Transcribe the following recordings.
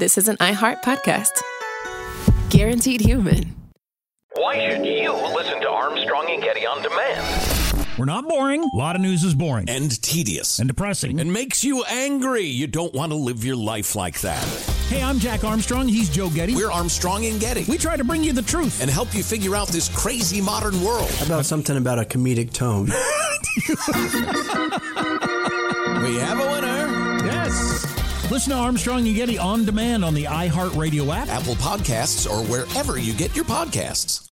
this is an iHeart podcast. Guaranteed human. Why should you listen to Armstrong and Getty on demand? We're not boring. A lot of news is boring. And tedious. And depressing. And makes you angry. You don't want to live your life like that. Hey, I'm Jack Armstrong. He's Joe Getty. We're Armstrong and Getty. We try to bring you the truth. And help you figure out this crazy modern world. How about something about a comedic tone? We have a winner. Yes. Listen to Armstrong and Getty on demand on the iHeartRadio app, Apple Podcasts, or wherever you get your podcasts.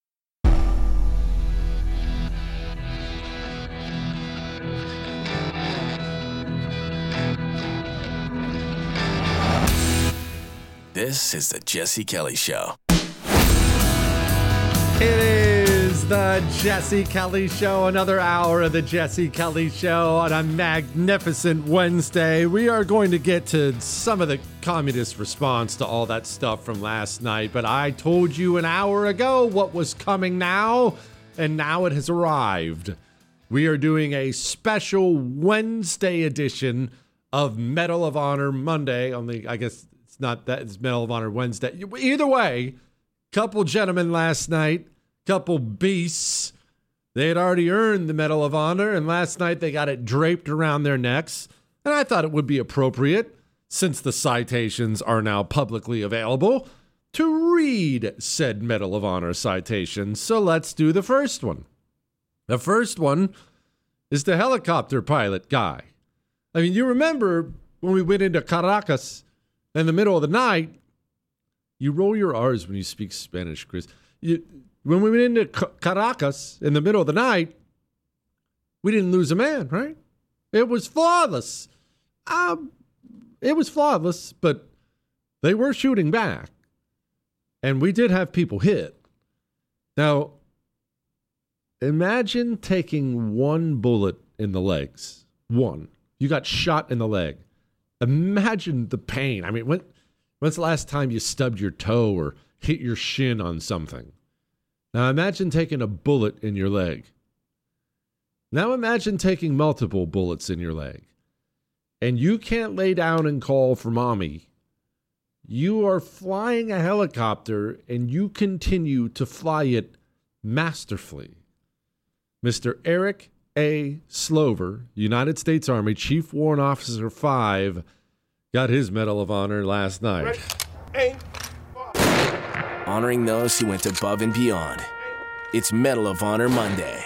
This is the Jesse Kelly Show. It is the Jesse Kelly Show, another hour of the Jesse Kelly Show on a magnificent Wednesday. We are going to get to some of the communist response to all that stuff from last night, but I told you an hour ago what was coming now, and now it has arrived. We are doing a special Wednesday edition of Medal of Honor Monday on the, I guess it's not that, it's Medal of Honor Wednesday. Either way, couple gentlemen last night, couple beasts. They had already earned the Medal of Honor, and last night they got it draped around their necks. And I thought it would be appropriate, since the citations are now publicly available, to read said Medal of Honor citations. So let's do the first one. The first one is the helicopter pilot guy. I mean, you remember when we went into Caracas in the middle of the night. You roll your R's when you speak Spanish, Chris. When we went into Caracas in the middle of the night, we didn't lose a man, right? It was flawless. It was flawless, but they were shooting back. And we did have people hit. Now, imagine taking one bullet in the legs. One. You got shot in the leg. Imagine the pain. I mean, when's the last time you stubbed your toe or hit your shin on something? Now imagine taking a bullet in your leg. Now imagine taking multiple bullets in your leg. And you can't lay down and call for mommy. You are flying a helicopter and you continue to fly it masterfully. Mr. Eric A. Slover, United States Army Chief Warrant Officer 5, got his Medal of Honor last night. Honoring those who went above and beyond. It's Medal of Honor Monday.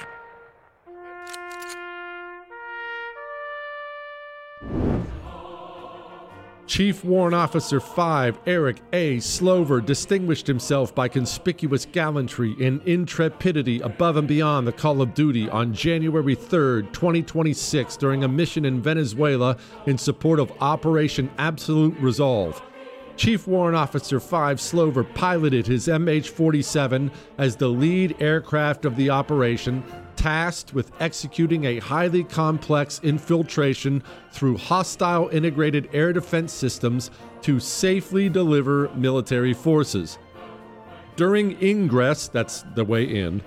Chief Warrant Officer 5, Eric A. Slover, distinguished himself by conspicuous gallantry and intrepidity above and beyond the call of duty on January 3rd, 2026, during a mission in Venezuela in support of Operation Absolute Resolve. Chief Warrant Officer 5 Slover piloted his MH-47 as the lead aircraft of the operation, tasked with executing a highly complex infiltration through hostile integrated air defense systems to safely deliver military forces. During ingress, that's the way in,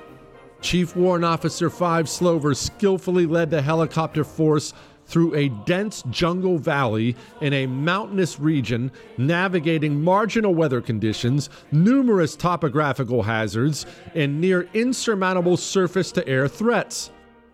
Chief Warrant Officer 5 Slover skillfully led the helicopter force through a dense jungle valley in a mountainous region, navigating marginal weather conditions, numerous topographical hazards, and near insurmountable surface-to-air threats.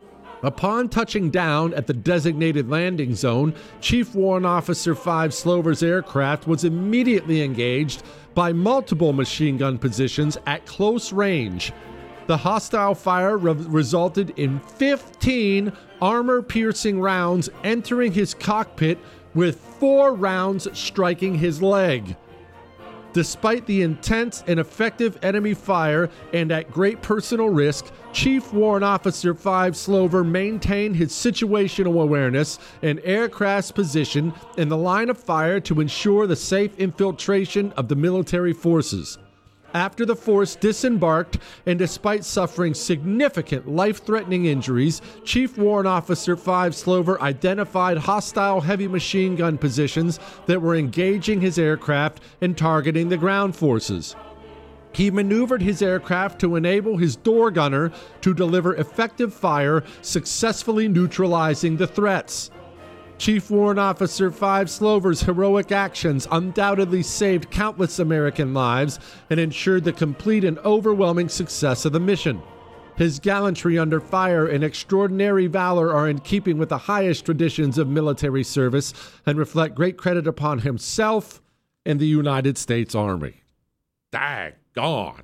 Upon touching down at the designated landing zone, Chief Warrant Officer 5 Slover's aircraft was immediately engaged by multiple machine gun positions at close range. The hostile fire resulted in 15 armor-piercing rounds entering his cockpit, with 4 rounds striking his leg. Despite the intense and effective enemy fire and at great personal risk, Chief Warrant Officer 5 Slover maintained his situational awareness and aircraft's position in the line of fire to ensure the safe infiltration of the military forces. After the force disembarked, and despite suffering significant life-threatening injuries, Chief Warrant Officer 5 Slover identified hostile heavy machine gun positions that were engaging his aircraft and targeting the ground forces. He maneuvered his aircraft to enable his door gunner to deliver effective fire, successfully neutralizing the threats. Chief Warrant Officer 5 Slover's heroic actions undoubtedly saved countless American lives and ensured the complete and overwhelming success of the mission. His gallantry under fire and extraordinary valor are in keeping with the highest traditions of military service and reflect great credit upon himself and the United States Army. Daggone.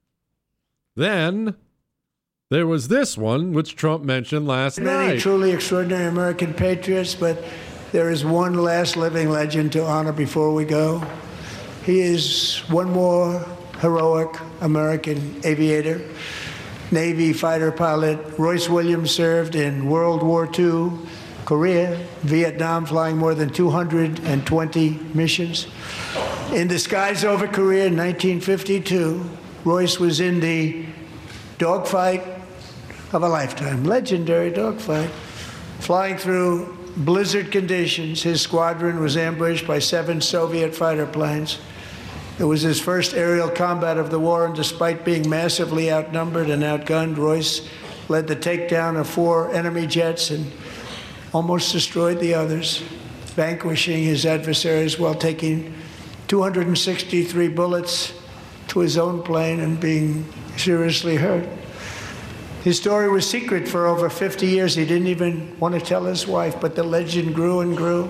Then there was this one, which Trump mentioned last night. Many truly extraordinary American patriots, but there is one last living legend to honor before we go. He is one more heroic American aviator, Navy fighter pilot. Royce Williams served in World War II, Korea, Vietnam, flying more than 220 missions. In the skies over Korea in 1952, Royce was in the dogfight of a lifetime, legendary dogfight. Flying through blizzard conditions, his squadron was ambushed by 7 Soviet fighter planes. It was his first aerial combat of the war, and despite being massively outnumbered and outgunned, Royce led the takedown of 4 enemy jets and almost destroyed the others, vanquishing his adversaries while taking 263 bullets to his own plane and being seriously hurt. His story was secret for over 50 years. He didn't even want to tell his wife, but the legend grew and grew.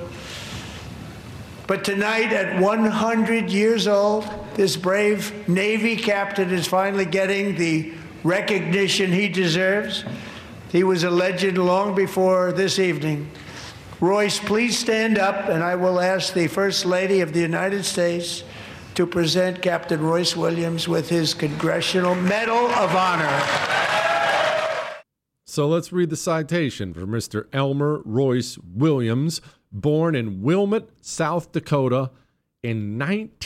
But tonight, at 100 years old, this brave Navy captain is finally getting the recognition he deserves. He was a legend long before this evening. Royce, please stand up, and I will ask the First Lady of the United States to present Captain Royce Williams with his Congressional Medal of Honor. So let's read the citation for Mr. Elmer Royce Williams, born in Wilmot, South Dakota in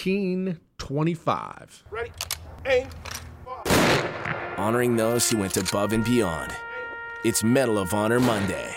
1925. Ready? Aim. Honoring those who went above and beyond. It's Medal of Honor Monday.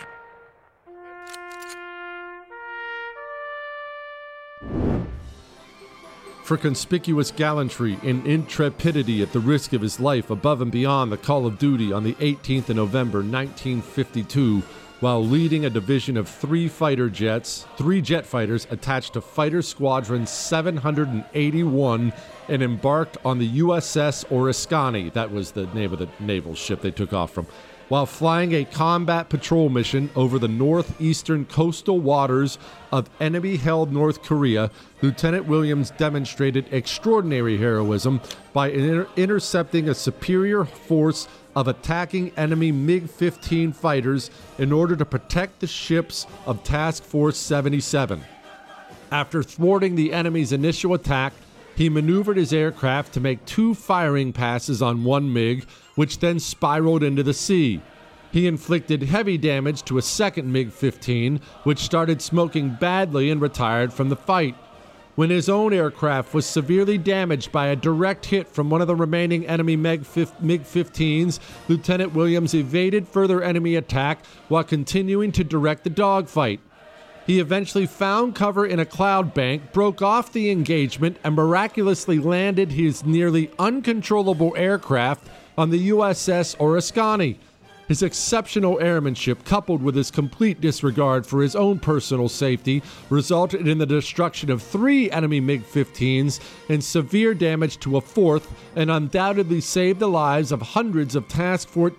For conspicuous gallantry and intrepidity at the risk of his life above and beyond the call of duty on the 18th of November 1952, while leading a division of 3 jet fighters attached to Fighter Squadron 781 and embarked on the USS Oriskany, that was the name of the naval ship they took off from, while flying a combat patrol mission over the northeastern coastal waters of enemy-held North Korea. Lieutenant Williams demonstrated extraordinary heroism by intercepting a superior force of attacking enemy MiG-15 fighters in order to protect the ships of Task Force 77. After thwarting the enemy's initial attack, he maneuvered his aircraft to make 2 firing passes on one MiG, which then spiraled into the sea. He inflicted heavy damage to a second MiG-15, which started smoking badly and retired from the fight. When his own aircraft was severely damaged by a direct hit from one of the remaining enemy MiG-15s, Lieutenant Williams evaded further enemy attack while continuing to direct the dogfight. He eventually found cover in a cloud bank, broke off the engagement, and miraculously landed his nearly uncontrollable aircraft on the USS Oriskany. His exceptional airmanship, coupled with his complete disregard for his own personal safety, resulted in the destruction of 3 enemy MiG-15s and severe damage to a 4th, and undoubtedly saved the lives of hundreds of Task Force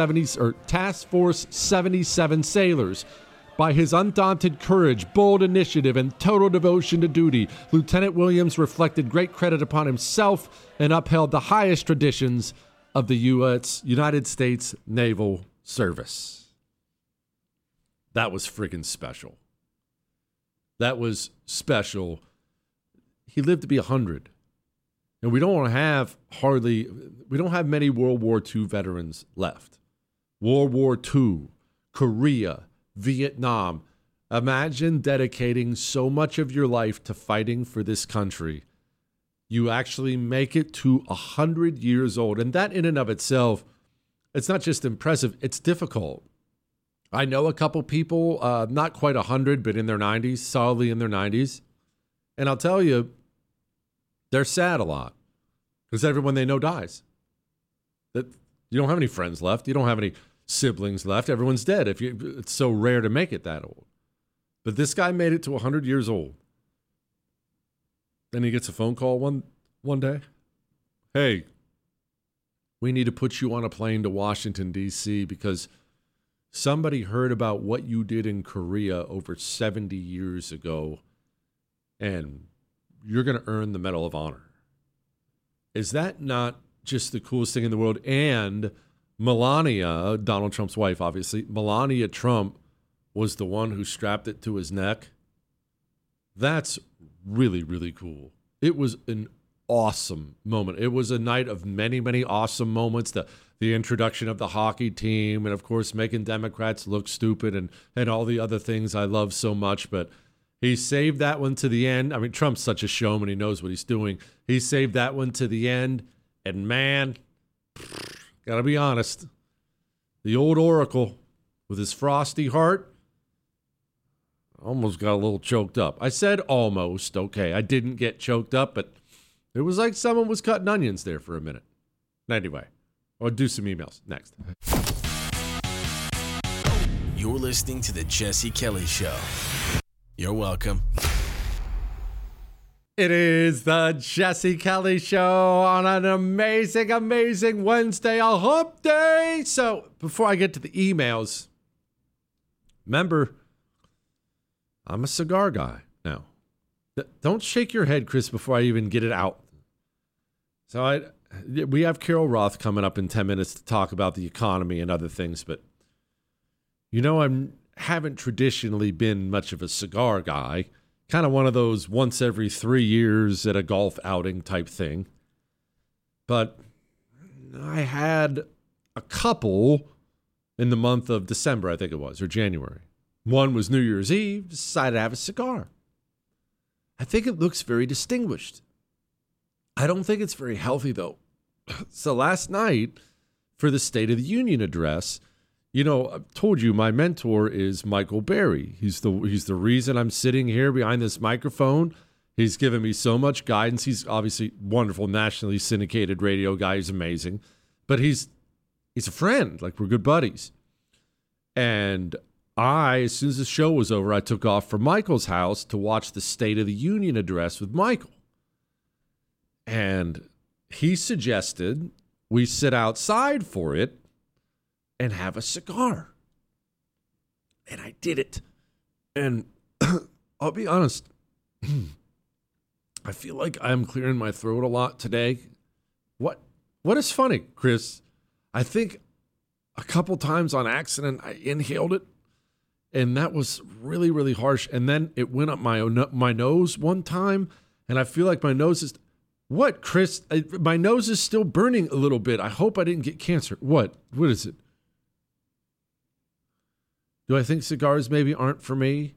77 sailors. By his undaunted courage, bold initiative, and total devotion to duty, Lieutenant Williams reflected great credit upon himself and upheld the highest traditions of the United States Naval Service. That was friggin' special. That was special. He lived to be 100. And we don't have many World War II veterans left. World War II, Korea, Vietnam. Imagine dedicating so much of your life to fighting for this country. You actually make it to 100 years old. And that in and of itself, it's not just impressive, it's difficult. I know a couple people, not quite 100, but in their 90s, solidly in their 90s. And I'll tell you, they're sad a lot because everyone they know dies. That you don't have any friends left. You don't have any siblings left. Everyone's dead. It's so rare to make it that old. But this guy made it to 100 years old. Then he gets a phone call one day. Hey, we need to put you on a plane to Washington, D.C. because somebody heard about what you did in Korea over 70 years ago, and you're going to earn the Medal of Honor. Is that not just the coolest thing in the world? And Melania, Donald Trump's wife, obviously, Melania Trump was the one who strapped it to his neck. That's really, really cool. It was an awesome moment. It was a night of many, many awesome moments. The introduction of the hockey team, and of course making Democrats look stupid, and all the other things I love so much. But he saved that one to the end. I mean, Trump's such a showman. He knows what he's doing. He saved that one to the end. And man, gotta be honest, the old Oracle with his frosty heart almost got a little choked up. I said almost. Okay, I didn't get choked up, but it was like someone was cutting onions there for a minute. Anyway, I'll do some emails next. You're listening to The Jesse Kelly Show. You're welcome. It is the Jesse Kelly Show on an amazing, amazing Wednesday, a hump day. So before I get to the emails, remember, I'm a cigar guy now. Don't shake your head, Chris, before I even get it out. So we have Carol Roth coming up in 10 minutes to talk about the economy and other things, but you know, I haven't traditionally been much of a cigar guy. Kind of one of those once every 3 years at a golf outing type thing. But I had a couple in the month of December, I think it was, or January. One was New Year's Eve, decided to have a cigar. I think it looks very distinguished. I don't think it's very healthy, though. So last night, for the State of the Union address, you know, I've told you my mentor is Michael Berry. He's the reason I'm sitting here behind this microphone. He's given me so much guidance. He's obviously wonderful, nationally syndicated radio guy. He's amazing. But he's a friend. Like, we're good buddies. And as soon as the show was over, I took off for Michael's house to watch the State of the Union address with Michael. And he suggested we sit outside for it and have a cigar. And I did it. And I'll be honest, I feel like I'm clearing my throat a lot today. What is funny, Chris? I think a couple times on accident I inhaled it, and that was really, really harsh. And then it went up my nose one time, and I feel like my nose is... What, Chris? My nose is still burning a little bit. I hope I didn't get cancer. What is it? Do I think cigars maybe aren't for me?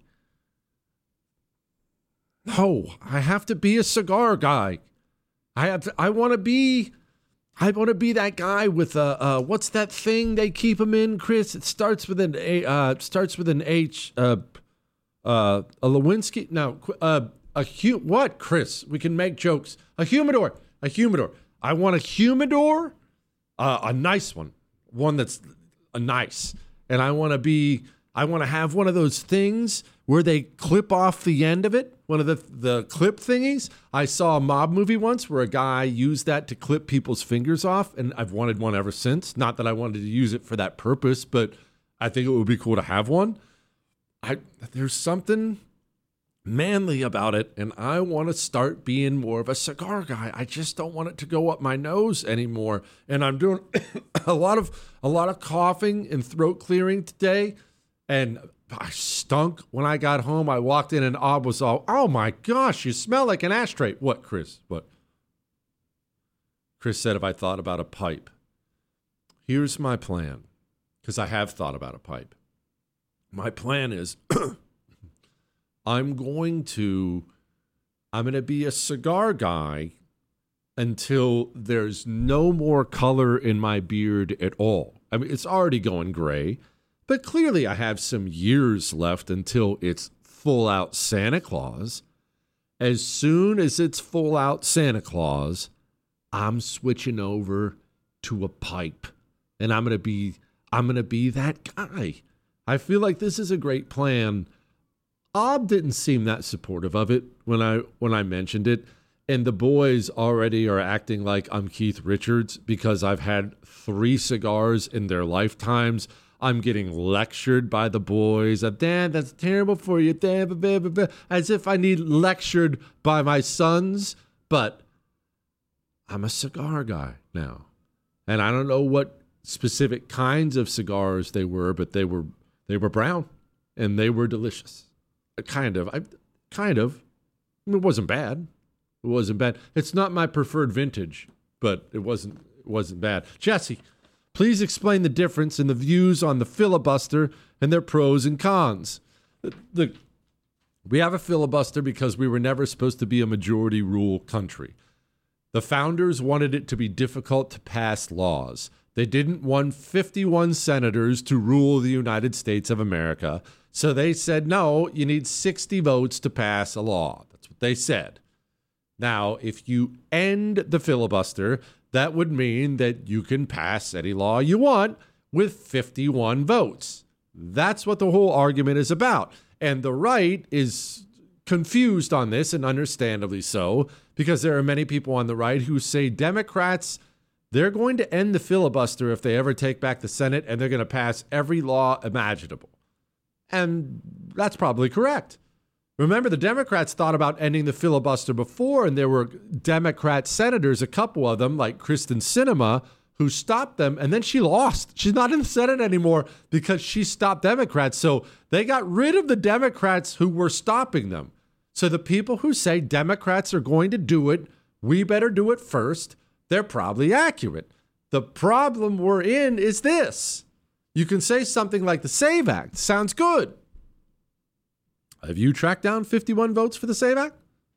No, I have to be a cigar guy. I want to be that guy with what's that thing they keep them in, Chris? It starts with an H. A Lewinsky? No, what, Chris? We can make jokes. A humidor. I want a humidor, a nice one that's a nice, and I want to have one of those things where they clip off the end of it, one of the clip thingies. I saw a mob movie once where a guy used that to clip people's fingers off, and I've wanted one ever since. Not that I wanted to use it for that purpose, but I think it would be cool to have one. There's something manly about it, and I want to start being more of a cigar guy. I just don't want it to go up my nose anymore, and I'm doing a lot of coughing and throat clearing today. And I stunk when I got home. I walked in and Ob was all, "Oh my gosh, you smell like an ashtray." What, Chris? What? Chris said if I thought about a pipe. Here's my plan, because I have thought about a pipe. My plan is I'm going to be a cigar guy until there's no more color in my beard at all. I mean, it's already going gray. But clearly I have some years left until it's full out Santa Claus. As soon as it's full out Santa Claus, I'm switching over to a pipe. And I'm going to be that guy. I feel like this is a great plan. Ob didn't seem that supportive of it when I mentioned it. And the boys already are acting like I'm Keith Richards because I've had 3 cigars in their lifetimes. I'm getting lectured by the boys. Dan, that's terrible for you. Dan, blah, blah, blah, as if I need lectured by my sons. But I'm a cigar guy now. And I don't know what specific kinds of cigars they were, but they were brown and they were delicious. Kind of. It wasn't bad. It wasn't bad. It's not my preferred vintage, but it wasn't bad. Jesse, please explain the difference in the views on the filibuster and their pros and cons. We have a filibuster because we were never supposed to be a majority rule country. The founders wanted it to be difficult to pass laws. They didn't want 51 senators to rule the United States of America. So they said, no, you need 60 votes to pass a law. That's what they said. Now, if you end the filibuster, that would mean that you can pass any law you want with 51 votes. That's what the whole argument is about. And the right is confused on this, and understandably so, because there are many people on the right who say Democrats, they're going to end the filibuster if they ever take back the Senate, and they're going to pass every law imaginable. And that's probably correct. Remember, the Democrats thought about ending the filibuster before, and there were Democrat senators, a couple of them, like Kristen Sinema, who stopped them, and then she lost. She's not in the Senate anymore because she stopped Democrats. So they got rid of the Democrats who were stopping them. So the people who say Democrats are going to do it, we better do it first, they're probably accurate. The problem we're in is this. You can say something like the SAVE Act. Sounds good. Have you tracked down 51 votes for the SAVE Act?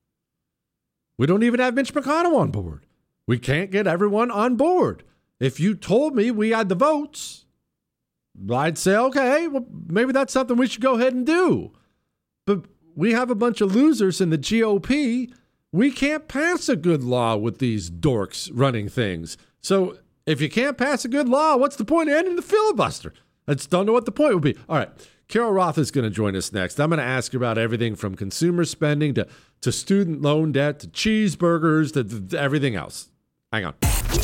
We don't even have Mitch McConnell on board. We can't get everyone on board. If you told me we had the votes, I'd say, okay, well, maybe that's something we should go ahead and do. But we have a bunch of losers in the GOP. We can't pass a good law with these dorks running things. So if you can't pass a good law, what's the point of ending the filibuster? I just don't know what the point would be. All right. Carol Roth is going to join us next. I'm going to ask her about everything from consumer spending to student loan debt to cheeseburgers to everything else. Hang on.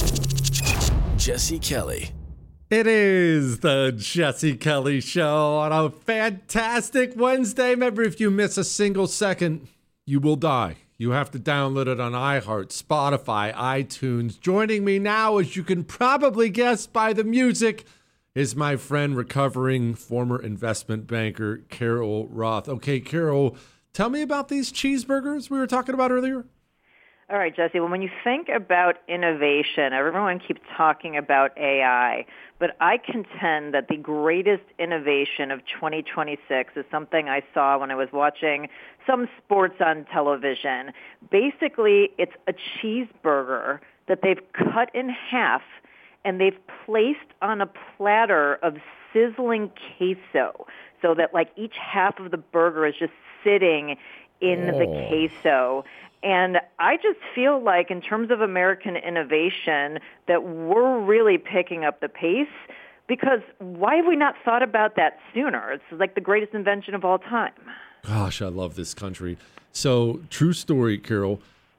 Jesse Kelly. It is the Jesse Kelly Show on a fantastic Wednesday. Remember, if you miss a single second, you will die. You have to download it on iHeart, Spotify, iTunes. Joining me now, as you can probably guess by the music, is my friend, recovering former investment banker, Carol Roth. Okay, Carol, tell me about these cheeseburgers we were talking about earlier. All right, Jesse. Well, when you think about innovation, everyone keeps talking about AI, but I contend that the greatest innovation of 2026 is something I saw when I was watching some sports on television. Basically, it's a cheeseburger that they've cut in half and they've placed on a platter of sizzling queso so that like each half of the burger is just sitting in the queso. And I just feel like in terms of American innovation that we're really picking up the pace, because why have we not thought about that sooner? It's like the greatest invention of all time. Gosh, I love this country. So, true story, Carol.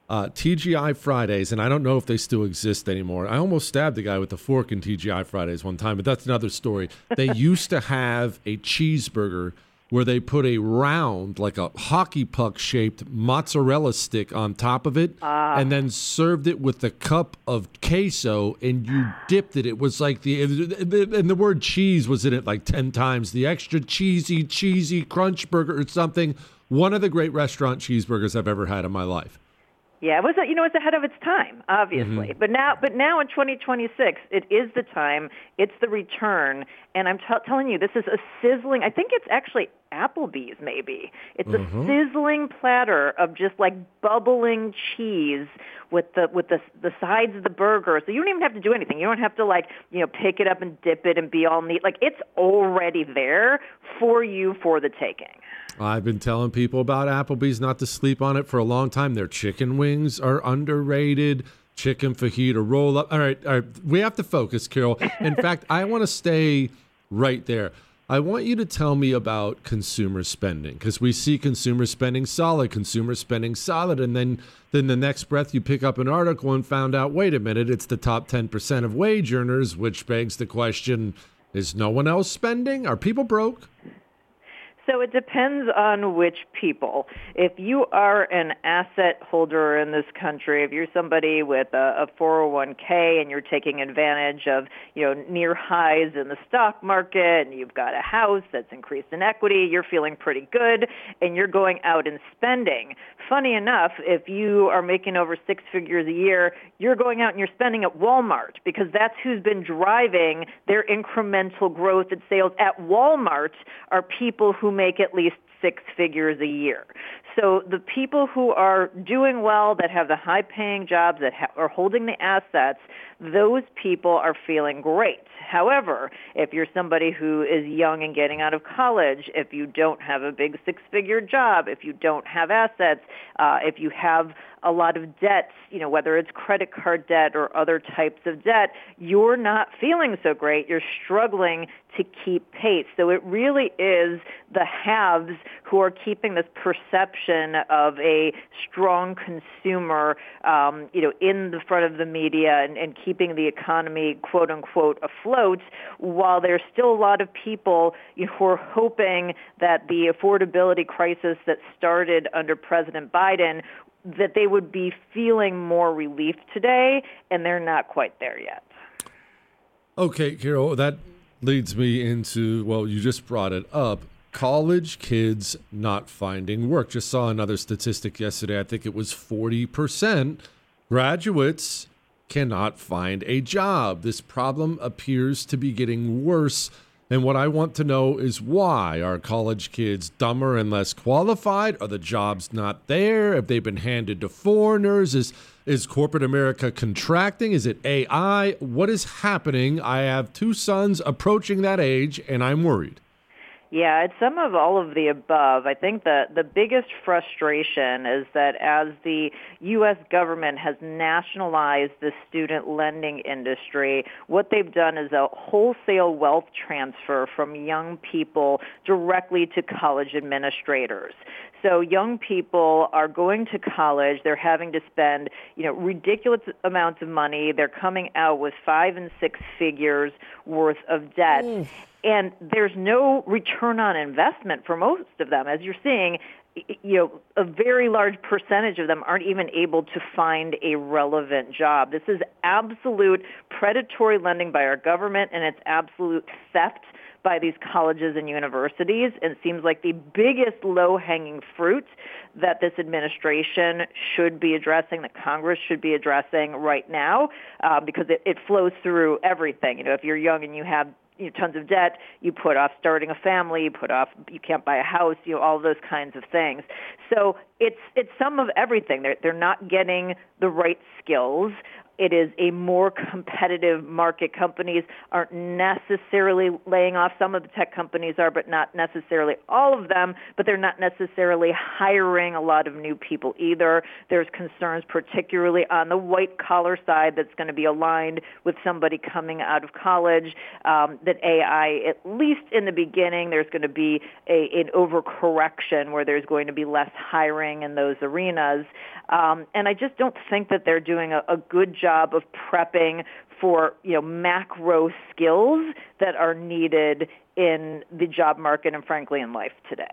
TGI Fridays, and I don't know if they still exist anymore. I almost stabbed a guy with a fork in TGI Fridays one time, but that's another story. They used to have a cheeseburger where they put a round, like a hockey puck-shaped mozzarella stick on top of it, and then served it with a cup of queso, and you dipped it. It was like and the word cheese was in it like 10 times. The extra cheesy crunch burger or something. One of the great restaurant cheeseburgers I've ever had in my life. Yeah, it was. It's ahead of its time, obviously. Mm-hmm. But now in 2026, it is the time. It's the return, and I'm telling you, this is a sizzling. I think it's actually Applebee's. Maybe it's a sizzling platter of just like bubbling cheese with the sides of the burger. So you don't even have to do anything. You don't have to pick it up and dip it and be all neat. Like it's already there for you for the taking. I've been telling people about Applebee's not to sleep on it for a long time. Their chicken wings are underrated. Chicken fajita roll up. All right. We have to focus, Carol. In fact, I want to stay right there. I want you to tell me about consumer spending, because we see consumer spending solid, and then the next breath you pick up an article and found out, wait a minute, it's the top 10% of wage earners, which begs the question, is no one else spending? Are people broke? So it depends on which people. If you are an asset holder in this country, if you're somebody with a 401k and you're taking advantage of, near highs in the stock market, and you've got a house that's increased in equity, you're feeling pretty good, and you're going out and spending. Funny enough, if you are making over six figures a year, you're going out and you're spending at Walmart, because that's who's been driving their incremental growth in sales at Walmart are people who make at least six figures a year. So the people who are doing well, that have the high-paying jobs, that are holding the assets, those people are feeling great. However, if you're somebody who is young and getting out of college, if you don't have a big six-figure job, if you don't have assets, if you have a lot of debts, whether it's credit card debt or other types of debt, you're not feeling so great. You're struggling to keep pace. So it really is the haves who are keeping this perception of a strong consumer, in the front of the media and keeping the economy, quote unquote, afloat, while there's still a lot of people who are hoping that the affordability crisis that started under President Biden, that they would be feeling more relief today, and they're not quite there yet. Okay, Carol, that leads me into, well, you just brought it up, college kids not finding work. Just saw another statistic yesterday. I think it was 40% graduates cannot find a job. This problem appears to be getting worse. And what I want to know is, why are college kids dumber and less qualified? Are the jobs not there? Have they been handed to foreigners? Is corporate America contracting? Is it AI? What is happening? I have two sons approaching that age, and I'm worried. Yeah, it's some of all of the above. I think the biggest frustration is that as the U.S. government has nationalized the student lending industry, what they've done is a wholesale wealth transfer from young people directly to college administrators. So young people are going to college. They're having to spend, ridiculous amounts of money. They're coming out with 5 and 6 figures worth of debt. And there's no return on investment for most of them. As you're seeing, a very large percentage of them aren't even able to find a relevant job. This is absolute predatory lending by our government, and it's absolute theft by these colleges and universities. And it seems like the biggest low-hanging fruit that this administration should be addressing, that Congress should be addressing right now, because it flows through everything. If you're young and you have tons of debt, you put off starting a family, you can't buy a house, all those kinds of things. So it's some of everything. They're not getting the right skills. It is a more competitive market. Companies aren't necessarily laying off. Some of the tech companies are, but not necessarily all of them. But they're not necessarily hiring a lot of new people either. There's concerns, particularly on the white-collar side, that's going to be aligned with somebody coming out of college, that AI, at least in the beginning, there's going to be an overcorrection where there's going to be less hiring in those arenas. And I just don't think that they're doing a good job of prepping for macro skills that are needed in the job market and frankly in life today.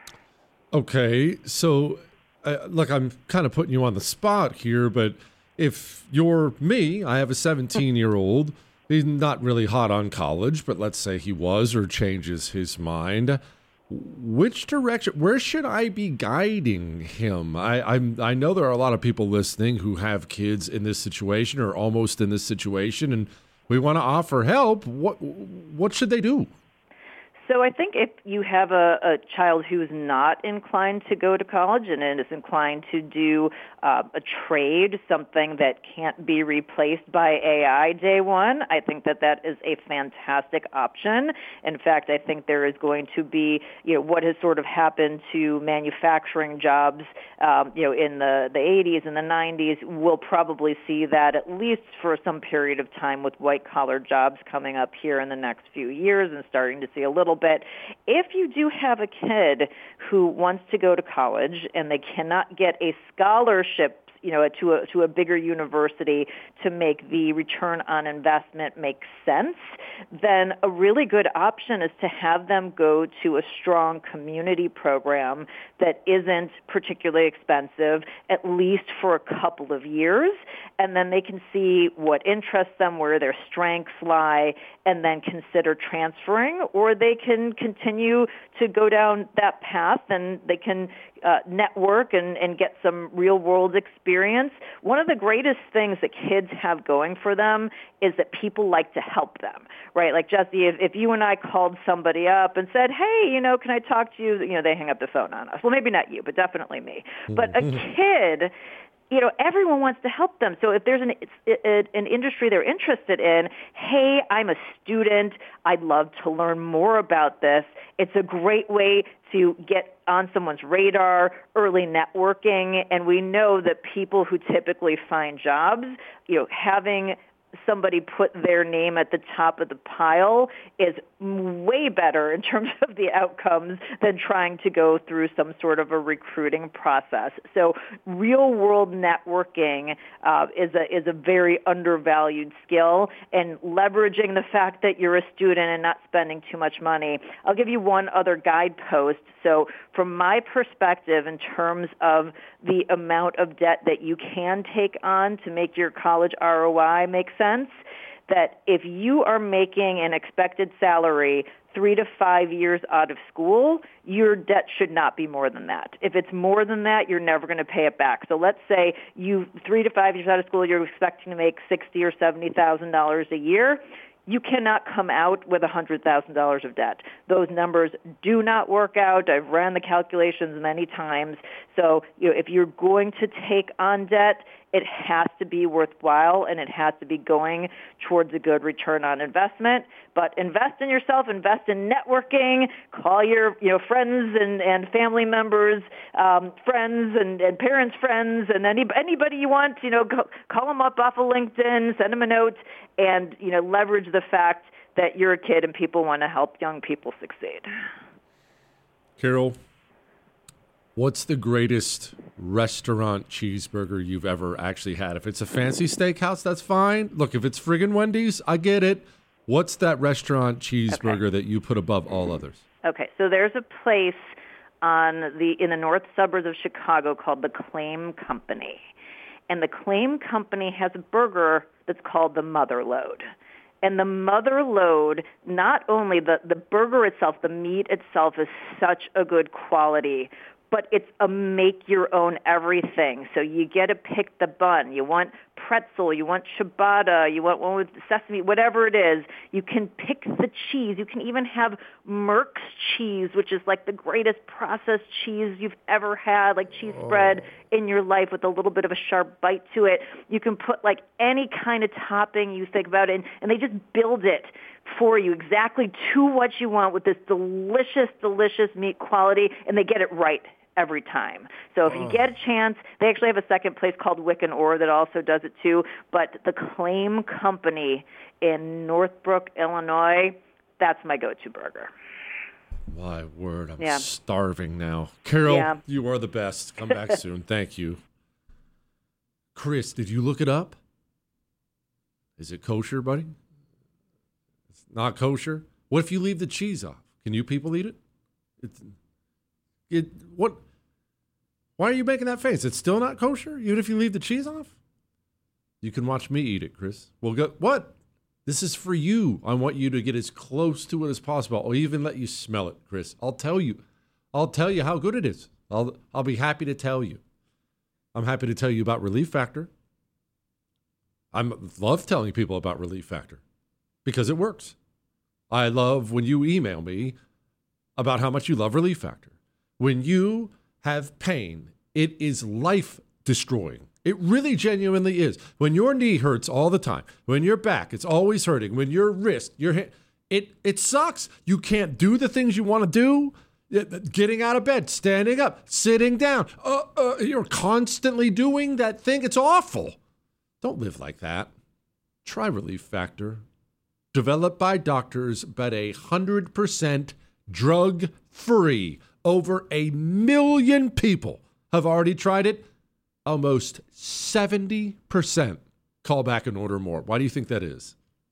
Okay, so look, I'm kind of putting you on the spot here, but if you're me, I have a 17-year-old. He's not really hot on college, but let's say he was or changes his mind. Which direction, where should I be guiding him? I know there are a lot of people listening who have kids in this situation or almost in this situation, and we want to offer help. What should they do? So I think if you have a child who is not inclined to go to college and is inclined to do a trade, something that can't be replaced by AI day one, I think that is a fantastic option. In fact, I think there is going to be, what has sort of happened to manufacturing jobs, in the 80s and the 90s. We'll probably see that at least for some period of time with white-collar jobs coming up here in the next few years and starting to see a little bit. If you do have a kid who wants to go to college and they cannot get a scholarship to a bigger university to make the return on investment make sense, then a really good option is to have them go to a strong community program that isn't particularly expensive, at least for a couple of years, and then they can see what interests them, where their strengths lie, and then consider transferring, or they can continue to go down that path and they can network and get some real-world experience. One of the greatest things that kids have going for them is that people like to help them, right? Like, Jesse, if you and I called somebody up and said, hey, can I talk to you? They hang up the phone on us. Well, maybe not you, but definitely me. But a kid, everyone wants to help them. So if there's an industry they're interested in, hey, I'm a student, I'd love to learn more about this. It's a great way to get on someone's radar, early networking, and we know that people who typically find jobs, having somebody put their name at the top of the pile is way better in terms of the outcomes than trying to go through some sort of a recruiting process. So real-world networking is a very undervalued skill, and leveraging the fact that you're a student and not spending too much money. I'll give you one other guidepost. So from my perspective, in terms of the amount of debt that you can take on to make your college ROI make sense, that if you are making an expected salary 3 to 5 years out of school, your debt should not be more than that. If it's more than that, you're never going to pay it back. So let's say you 3 to 5 years out of school, you're expecting to make $60,000 or $70,000 a year. You cannot come out with $100,000 of debt. Those numbers do not work out. I've ran the calculations many times. So if you're going to take on debt, it has to be worthwhile, and it has to be going towards a good return on investment. But invest in yourself, invest in networking, call your friends and family members, friends and parents' friends, and anybody you want, call them up off of LinkedIn, send them a note, and leverage the fact that you're a kid and people want to help young people succeed. Carol, what's the greatest restaurant cheeseburger you've ever actually had? If it's a fancy steakhouse, that's fine. Look, if it's friggin' Wendy's, I get it. What's that restaurant cheeseburger that you put above all others? Okay, so there's a place in the north suburbs of Chicago called the Claim Company. And the Claim Company has a burger that's called the Mother Load. And the Mother Load, not only the burger itself, the meat itself is such a good quality, but it's a make-your-own everything. So you get to pick the bun. You want pretzel, you want ciabatta, you want one with sesame, whatever it is. You can pick the cheese. You can even have Merck's cheese, which is like the greatest processed cheese you've ever had, like cheese spread in your life with a little bit of a sharp bite to it. You can put like any kind of topping you think about it, and they just build it for you exactly to what you want with this delicious, delicious meat quality, and they get it right every time. So if you get a chance, they actually have a second place called Wick and Orr that also does it too, but the Claim Company in Northbrook, Illinois, that's my go-to burger. My word, I'm starving now. Carol, you are the best. Come back soon. Thank you. Chris, did you look it up? Is it kosher, buddy? It's not kosher? What if you leave the cheese off? Can you people eat it? Why are you making that face? It's still not kosher, even if you leave the cheese off? You can watch me eat it, Chris. What? This is for you. I want you to get as close to it as possible. I'll even let you smell it, Chris. I'll tell you how good it is. I'll be happy to tell you. I'm happy to tell you about Relief Factor. I love telling people about Relief Factor because it works. I love when you email me about how much you love Relief Factor. When you have pain, it is life-destroying. It really genuinely is. When your knee hurts all the time, when your back, it's always hurting, when your wrist, your hand, it sucks. You can't do the things you want to do. Getting out of bed, standing up, sitting down. You're constantly doing that thing. It's awful. Don't live like that. Try Relief Factor. Developed by doctors, but 100% drug-free. Over 1 million people have already tried it. Almost 70% call back and order more. Why do you think that is?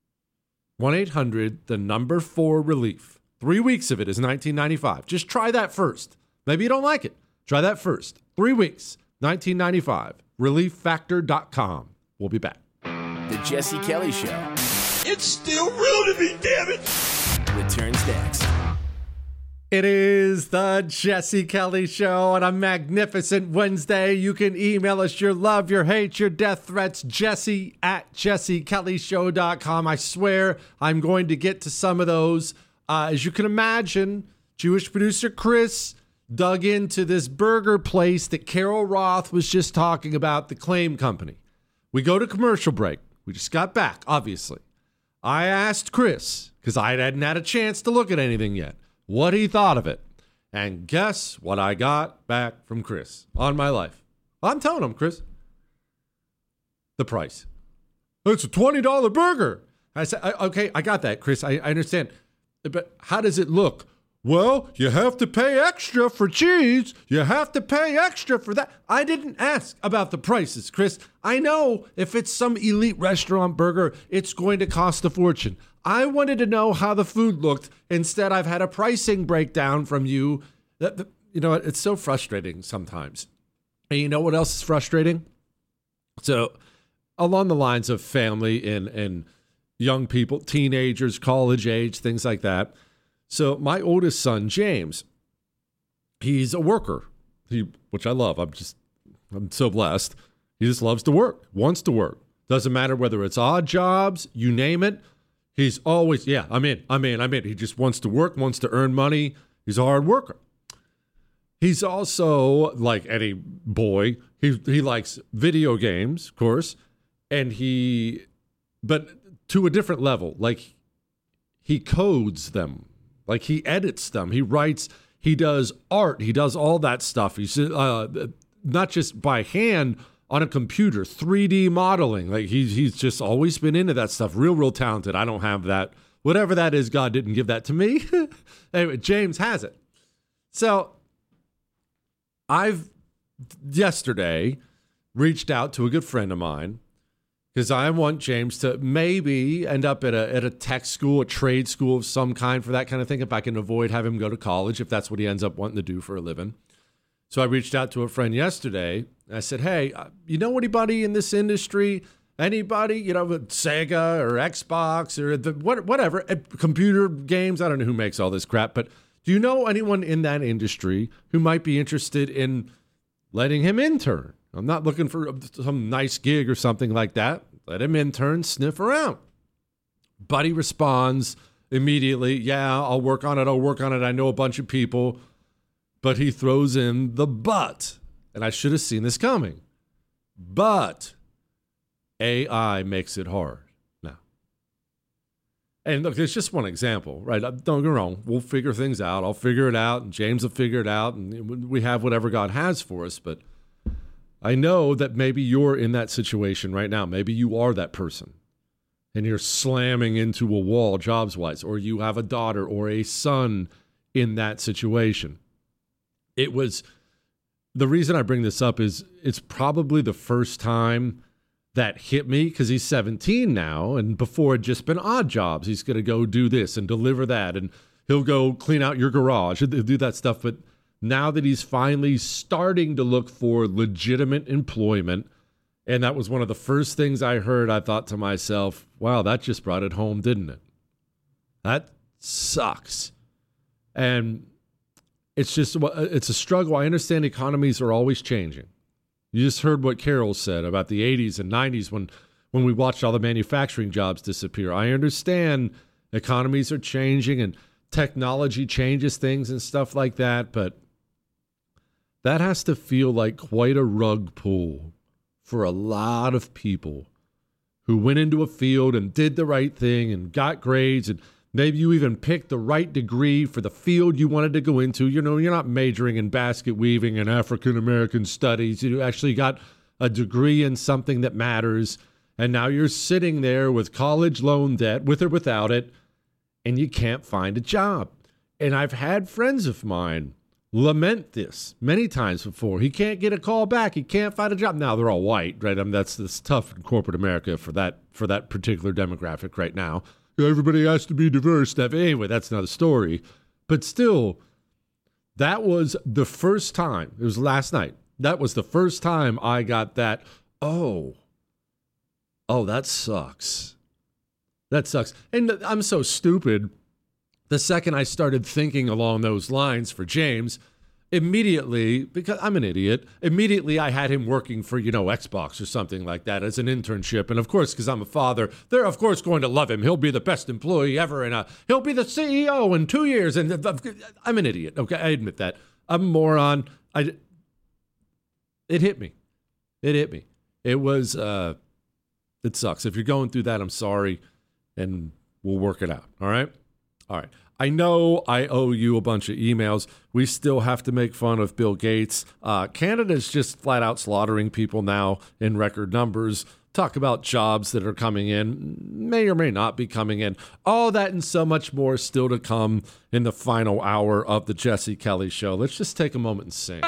1-800-4-RELIEF. 3 weeks of it is $19.95. Just try that first. Maybe you don't like it. Try that first. 3 weeks, $19.95. ReliefFactor.com. We'll be back. The Jesse Kelly Show It's still real to me, damn it! returns next. It is the Jesse Kelly Show on a magnificent Wednesday. You can email us your love, your hate, your death threats, jesse@jessekellyshow.com. I swear I'm going to get to some of those. As you can imagine, Jewish producer Chris dug into this burger place that Carol Roth was just talking about, the Claim Company. We go to commercial break. We just got back, obviously. I asked Chris, because I hadn't had a chance to look at anything yet, what he thought of it. And guess what I got back from Chris on my life? I'm telling him, Chris. The price. It's a $20 burger. I said, okay, I got that, Chris. I understand. But how does it look? Well, you have to pay extra for cheese. You have to pay extra for that. I didn't ask about the prices, Chris. I know if it's some elite restaurant burger, it's going to cost a fortune. I wanted to know how the food looked. Instead, I've had a pricing breakdown from you. You know, it's so frustrating sometimes. And you know what else is frustrating? So along the lines of family and young people, teenagers, college age, things like that. So my oldest son, James, he's a worker, which I love. I'm so blessed. He just loves to work, wants to work. Doesn't matter whether it's odd jobs, you name it. He's always, I'm in. He just wants to work, wants to earn money. He's a hard worker. He's also, like any boy, he likes video games, of course, but to a different level. Like, he codes them. Like, he edits them. He writes, he does art. He does all that stuff. He's not just by hand on a computer, 3D modeling. Like, he's just always been into that stuff. Real talented. I don't have that. Whatever that is, God didn't give that to me. Anyway, James has it. So I've yesterday reached out to a good friend of mine because I want James to maybe end up at a tech school, a trade school of some kind for that kind of thing, if I can avoid having him go to college, if that's what he ends up wanting to do for a living. So I reached out to a friend yesterday. I said, hey, you know anybody in this industry? Anybody, with Sega or Xbox or whatever, computer games? I don't know who makes all this crap, but do you know anyone in that industry who might be interested in letting him intern? I'm not looking for some nice gig or something like that. Let him intern, sniff around. Buddy responds immediately, yeah, I'll work on it. I know a bunch of people. But he throws in the but. And I should have seen this coming. But AI makes it hard now. And look, it's just one example, right? Don't get me wrong. We'll figure things out. I'll figure it out, and James will figure it out, and we have whatever God has for us. But I know that maybe you're in that situation right now. Maybe you are that person, and you're slamming into a wall jobs-wise, or you have a daughter or a son in that situation. The reason I bring this up is it's probably the first time that hit me because he's 17 now, and before it'd just been odd jobs. He's going to go do this and deliver that, and he'll go clean out your garage. He'll do that stuff. But now that he's finally starting to look for legitimate employment, and that was one of the first things I heard, I thought to myself, wow, that just brought it home, didn't it? That sucks. And it's a struggle. I understand economies are always changing. You just heard what Carol said about the 80s and 90s when we watched all the manufacturing jobs disappear. I understand economies are changing and technology changes things and stuff like that, but that has to feel like quite a rug pull for a lot of people who went into a field and did the right thing and got grades, and maybe you even picked the right degree for the field you wanted to go into. You're not majoring in basket weaving and African-American studies. You actually got a degree in something that matters, and now you're sitting there with college loan debt, with or without it, and you can't find a job. And I've had friends of mine lament this many times before. He can't get a call back. He can't find a job. Now they're all white, right? I mean, that's tough in corporate America for that particular demographic right now. Everybody has to be diverse. Anyway, that's another story. But still, that was the first time. It was last night. That was the first time I got that. Oh, that sucks. That sucks. And I'm so stupid. The second I started thinking along those lines for James, immediately, because I'm an idiot, I had him working for, Xbox or something like that as an internship. And of course, because I'm a father, they're of course going to love him. He'll be the best employee ever, and he'll be the CEO in 2 years. And I'm an idiot. Okay, I admit that. I'm a moron. It hit me. It was, it sucks. If you're going through that, I'm sorry, and we'll work it out. All right. I know I owe you a bunch of emails. We still have to make fun of Bill Gates. Canada's just flat out slaughtering people now in record numbers. Talk about jobs that are coming in, may or may not be coming in. All that and so much more still to come in the final hour of the Jesse Kelly Show. Let's just take a moment and sing.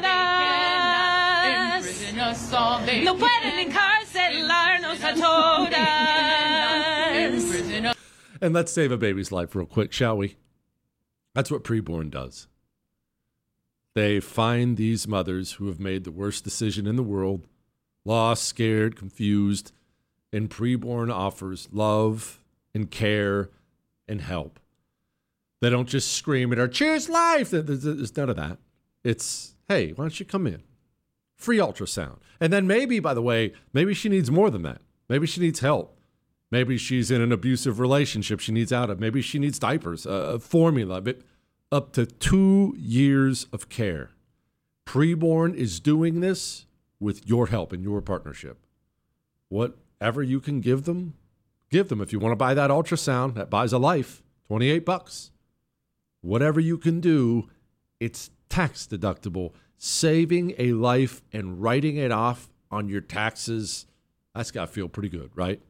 And let's save a baby's life real quick, shall we? That's what Preborn does. They find these mothers who have made the worst decision in the world, lost, scared, confused, and Preborn offers love and care and help. They don't just scream at her, "Choose life!" There's none of that. It's, "Hey, why don't you come in? Free ultrasound." And then maybe, by the way, maybe she needs more than that. Maybe she needs help. Maybe she's in an abusive relationship she needs out of. Maybe she needs diapers, a formula, but up to 2 years of care. Preborn is doing this with your help and your partnership. Whatever you can give them. If you want to buy that ultrasound, that buys a life, $28. Whatever you can do, it's tax deductible. Saving a life and writing it off on your taxes, that's got to feel pretty good, right?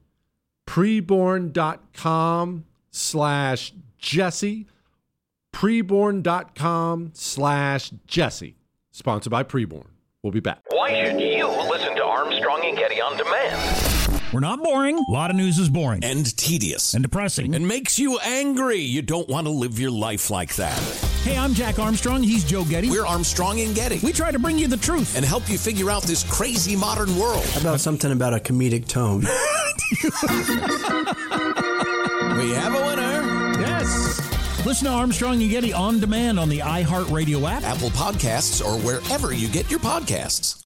Preborn.com/Jesse. Preborn.com/Jesse. Sponsored by Preborn. We'll be back. Why should you listen to Armstrong and Getty on demand? We're not boring. A lot of news is boring. And tedious. And depressing. And makes you angry. You don't want to live your life like that. Hey, I'm Jack Armstrong. He's Joe Getty. We're Armstrong and Getty. We try to bring you the truth. And help you figure out this crazy modern world. How about something about a comedic tone? We have a winner. Yes. Listen to Armstrong and Getty on demand on the iHeartRadio app, Apple Podcasts, or wherever you get your podcasts.